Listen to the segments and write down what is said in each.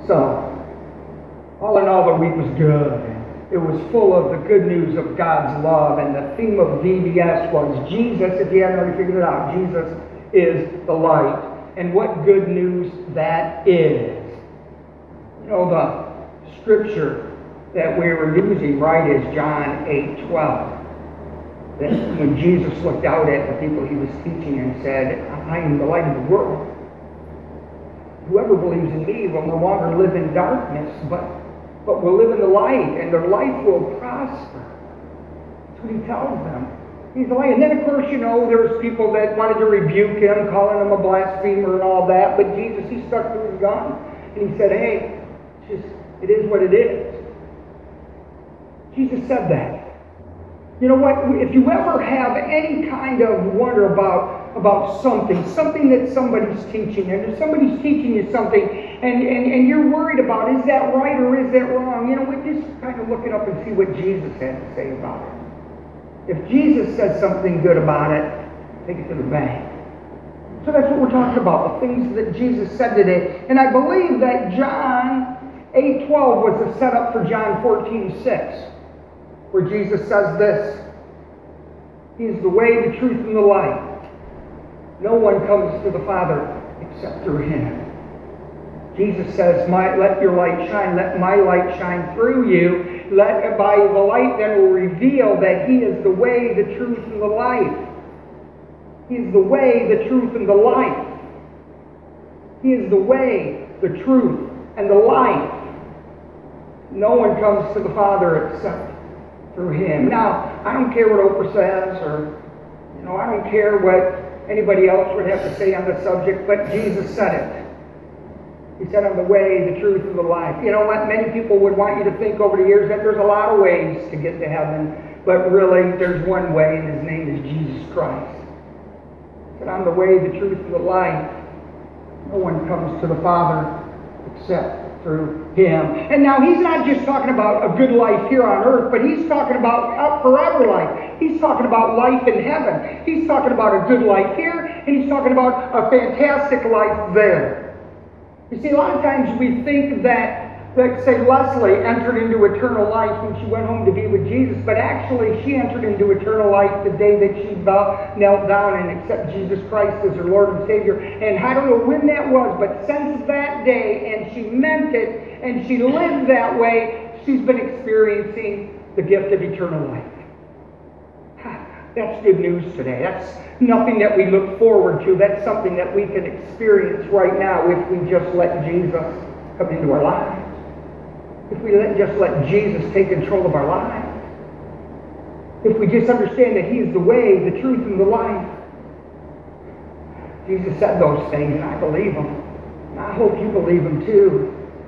So, all in all, the week was good. It was full of the good news of God's love, and the theme of VBS was Jesus, if you haven't already figured it out, Jesus is the light. And what good news that is. You know, the scripture that we were using, right, is John 8:12. That when Jesus looked out at the people he was teaching and said, I am the light of the world. Whoever believes in me will no longer live in darkness, but will live in the light, and their life will prosper. That's what he tells them. He's the light. And then, of course, you know, there's people that wanted to rebuke him, calling him a blasphemer and all that, but Jesus, he stuck to his gun. And he said, hey, it is what it is. Jesus said that. You know what? If you ever have any kind of wonder about something that somebody's teaching, and if somebody's teaching you something, and you're worried about, is that right or is that wrong? You know what? Just kind of look it up and see what Jesus had to say about it. If Jesus said something good about it, take it to the bank. So that's what we're talking about, the things that Jesus said today. And I believe that John 8:12 was a setup for John 14:6. Where Jesus says this, He is the way, the truth, and the light. No one comes to the Father except through Him. Jesus says, let your light shine, let my light shine through you. By the light then will reveal that He is the way, the truth, and the life. He is the way, the truth, and the life. He is the way, the truth, and the life. No one comes to the Father except through Him. Now, I don't care what Oprah says, or, I don't care what anybody else would have to say on the subject, but Jesus said it. He said, I'm the way, the truth, and the life. You know what? Many people would want you to think over the years that there's a lot of ways to get to heaven, but really, there's one way, and His name is Jesus Christ. He said, I'm the way, the truth, and the life. No one comes to the Father except through Him. And now He's not just talking about a good life here on earth, but He's talking about forever life. He's talking about life in heaven. He's talking about a good life here, and He's talking about a fantastic life there. You see, a lot of times we think that, say, Leslie entered into eternal life when she went home to be with Jesus, but actually she entered into eternal life the day that she knelt down and accepted Jesus Christ as her Lord and Savior. And I don't know when that was, but since that day, and she meant it, and she lived that way, she's been experiencing the gift of eternal life. That's good news today. That's nothing that we look forward to. That's something that we can experience right now if we just let Jesus come into our lives. If we just let Jesus take control of our lives. If we just understand that He is the way, the truth, and the life. Jesus said those things, and I believe them. And I hope you believe them too.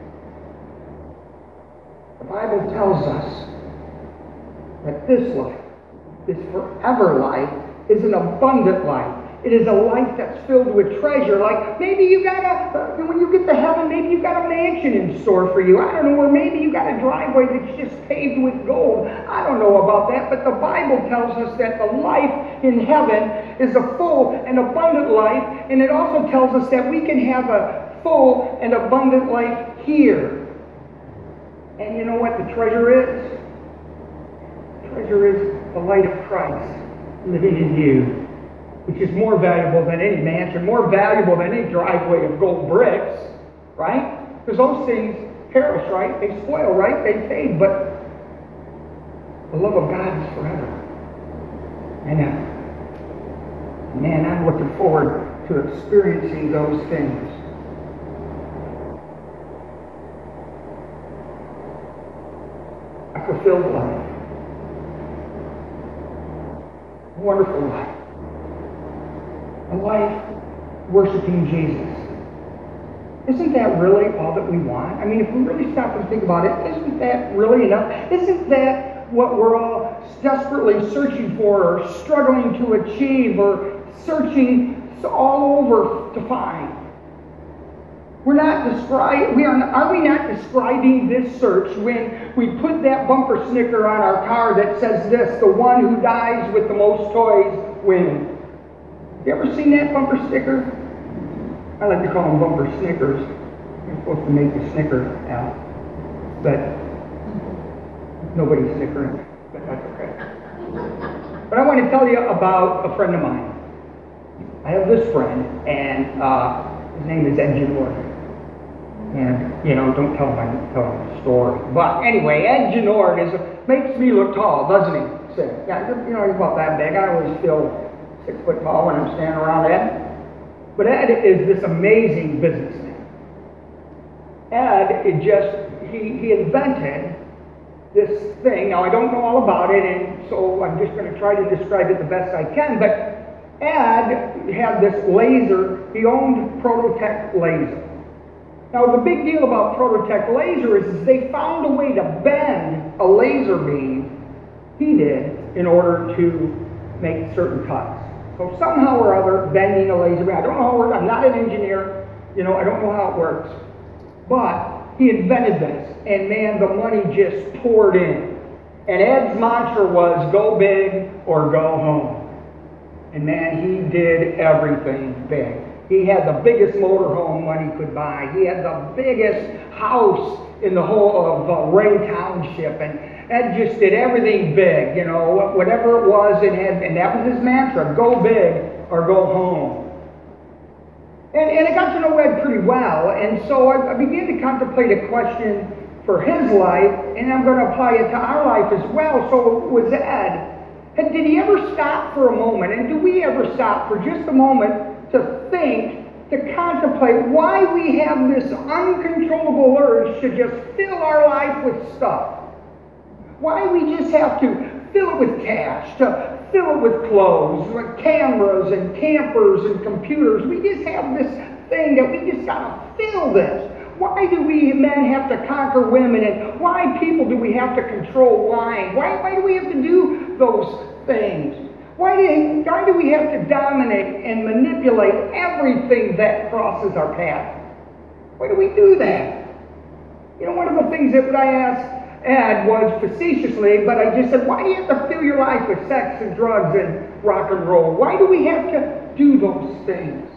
The Bible tells us that this life, this forever life, is an abundant life. It is a life that's filled with treasure. Like maybe you got when you get to heaven, maybe you got a mansion in store for you. I don't know, or maybe you got a driveway that's just paved with gold. I don't know about that, but the Bible tells us that the life in heaven is a full and abundant life, and it also tells us that we can have a full and abundant life here. And you know what the treasure is? The treasure is the light of Christ living in you, which is more valuable than any mansion, more valuable than any driveway of gold bricks, right? Because those things perish, right? They spoil, right? They fade, but the love of God is forever. And man, I'm looking forward to experiencing those things. A fulfilled life. A wonderful life. A life worshiping Jesus. Isn't that really all that we want? I mean, if we really stop and think about it, isn't that really enough? Isn't that what we're all desperately searching for, or struggling to achieve, or searching all over to find? Are we not describing this search when we put that bumper sticker on our car that says this, the one who dies with the most toys wins? You ever seen that bumper sticker? I like to call them bumper Snickers. You're supposed to make you snicker, Al. But nobody's snickering, but that's okay. But I want to tell you about a friend of mine. I have this friend, and his name is Ed Genord. And, don't tell him I'm telling a story. But anyway, Ed Genord makes me look tall, doesn't he? Yeah, he's about that big. I always feel 6 foot tall when I'm standing around Ed. But Ed is this amazing businessman. Ed, he invented this thing. Now, I don't know all about it, and so I'm just going to try to describe it the best I can. But Ed had this laser. He owned Prototech Laser. Now, the big deal about Prototech Laser is they found a way to bend a laser beam, he did, in order to make certain cuts. So somehow or other, bending a laser beam, I don't know how it works. I'm not an engineer. I don't know how it works. But he invented this, and man, the money just poured in. And Ed's mantra was, go big or go home. And man, he did everything big. He had the biggest motorhome money could buy. He had the biggest house in the whole of Ray Township. And Ed just did everything big, whatever it was. And that was his mantra, go big or go home. And I got to know Ed pretty well. And so I began to contemplate a question for his life. And I'm going to apply it to our life as well. So was Ed. And did he ever stop for a moment? And do we ever stop for just a moment to think, to contemplate why we have this uncontrollable urge to just fill our life with stuff? Why we just have to fill it with cash, to fill it with clothes, with cameras and campers and computers. We just have this thing that we just got to fill this. Why do we men have to conquer women? And why people do we have to control wine? Why do we have to do those things? Why do we have to dominate and manipulate everything that crosses our path? Why do we do that? One of the things that I asked Ed was facetiously, but I just said, why do you have to fill your life with sex and drugs and rock and roll? Why do we have to do those things?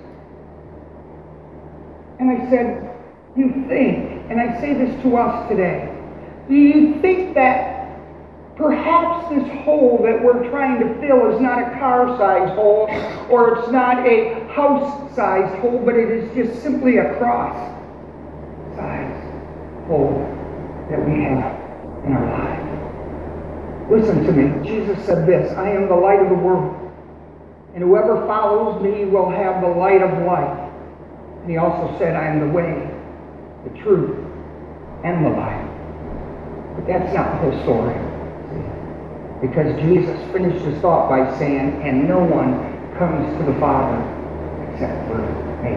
And I said, you think, and I say this to us today, do you think that perhaps this hole that we're trying to fill is not a car-sized hole, or it's not a house-sized hole, but it is just simply a cross-sized hole that we have in our life? Listen to me. Jesus said this, I am the light of the world, and whoever follows me will have the light of life. And he also said, I am the way, the truth, and the life. But that's not the whole story. Because Jesus finished his thought by saying, and no one comes to the Father except through me.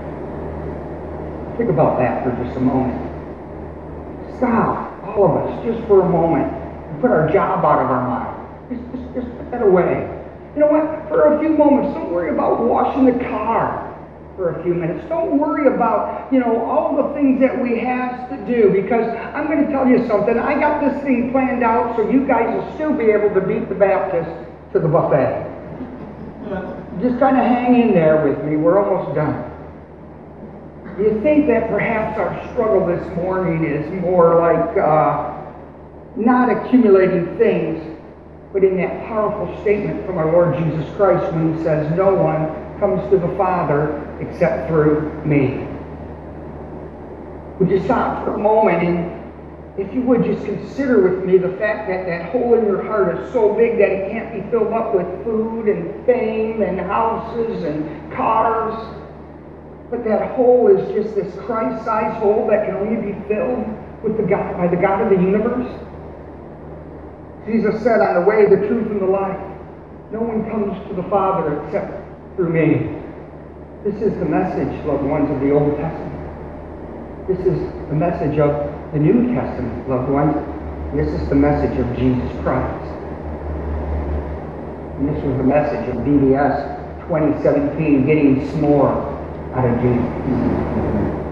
Think about that for just a moment. Stop, all of us, just for a moment, and put our job out of our mind. Just put that away. You know what? For a few moments, don't worry about washing the car for a few minutes. Don't worry about, all the things that we have to do, because I'm going to tell you something. I got this thing planned out so you guys will still be able to beat the Baptist to the buffet. Just kind of hang in there with me. We're almost done. Do you think that perhaps our struggle this morning is more like not accumulating things, but in that powerful statement from our Lord Jesus Christ when he says, no one comes to the Father except through me? Would you stop for a moment and, if you would, just consider with me the fact that that hole in your heart is so big that it can't be filled up with food and fame and houses and cars, but that hole is just this Christ-sized hole that can only be filled with by the God of the universe? Jesus said, I'm the way, the truth, and the life. No one comes to the Father except through me. This is the message, loved ones, of the Old Testament. This is the message of the New Testament, loved ones. This is the message of Jesus Christ. And this was the message of VBS 2017, getting s'more out of Jesus.